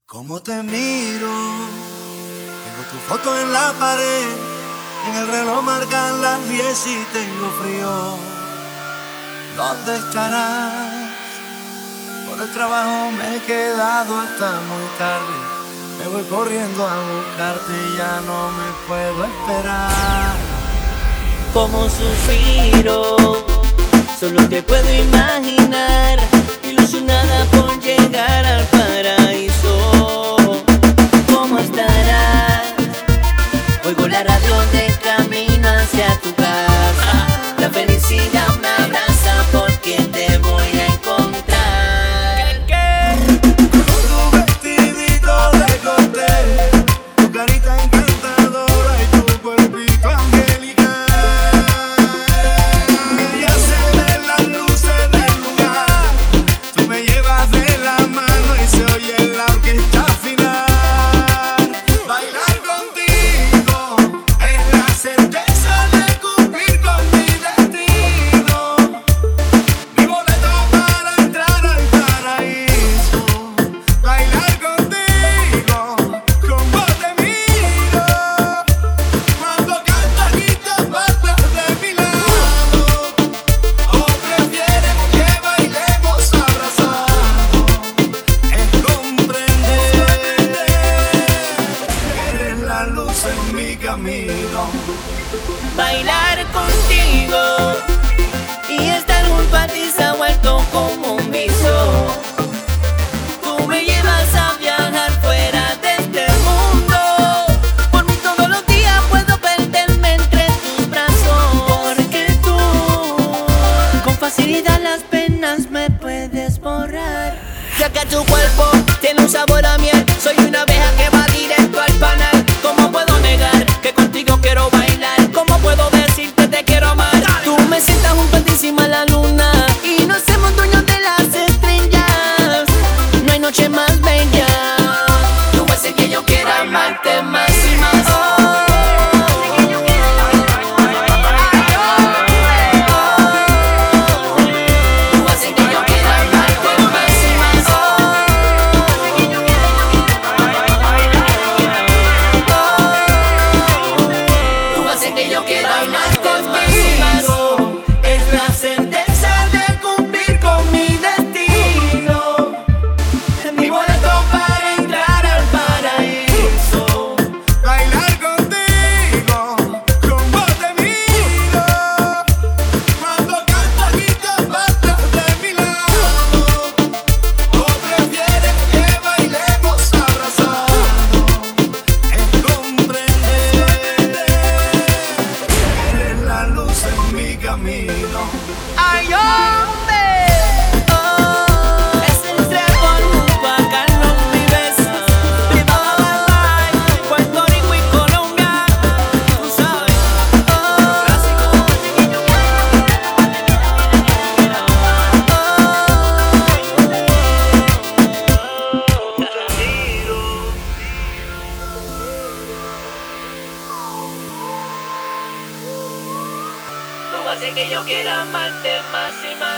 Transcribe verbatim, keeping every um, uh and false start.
Cómo te miro, tengo tu foto en la pared, en el reloj marcan las diez y tengo frío. ¿Dónde estarás? Por el trabajo me he quedado hasta muy tarde. Me voy corriendo a buscarte y ya no me puedo esperar. Como suspiro, solo te puedo imaginar, ilusionada por llegar al paraíso. ¿Cómo estarás? Oigo la radio de camino hacia tu casa. La felicidad me abraza porque te voy a encontrar. Con tu vestidito de cóctel, tu carita encantadora y tu cuerpito angelical. Ya se ven las luces del lugar, tú me llevas de la mano y se oye la orquesta final. Bailar contigo es la certeza de cumplir con mi destino. Mi boleto para entrar al paraíso. Bailar contigo, como te miro. Cuando cantas y te apartas de mi lado. ¿O prefieres que bailemos abrazados? Es comprender que eres la luz en mi camino. Bailar contigo y estar junto a ti se ha vuelto como un vicio. Tú me llevas a viajar fuera de este mundo. Por mí todos los días puedo perderme entre tus brazos. Porque tú con facilidad las penas me puedes borrar. Ya que tu cuerpo tiene un sabor a miel, soy una abeja que va directo al panal. ¿Cómo puedo negar que contigo quiero bailar? ¿Cómo puedo decirte te quiero amar? Tú me sientas junto encima de la luna y nos hacemos dueños de las estrellas. No hay noche más bella. Tú haces que yo quiera amarte más y más. Tú haces que yo quiera amarte más y más. Tú haces que yo quiera amarte más y más. Es la certeza de cumplir con mi destino. Mi boleto para entrar al paraíso. Bailar contigo, como te miro. Cuando cantas y te apartas de mi lado. ¿O prefieres que bailemos abrazados? Es comprender que eres la luz en mi camino. ¡Ay, hombre! Oh, es el trébol junto a Carlos Vives. Viva la Live, Puerto Rico y Colombia. Tú sabes. Oh, tú haces que yo quiera amarte más y más.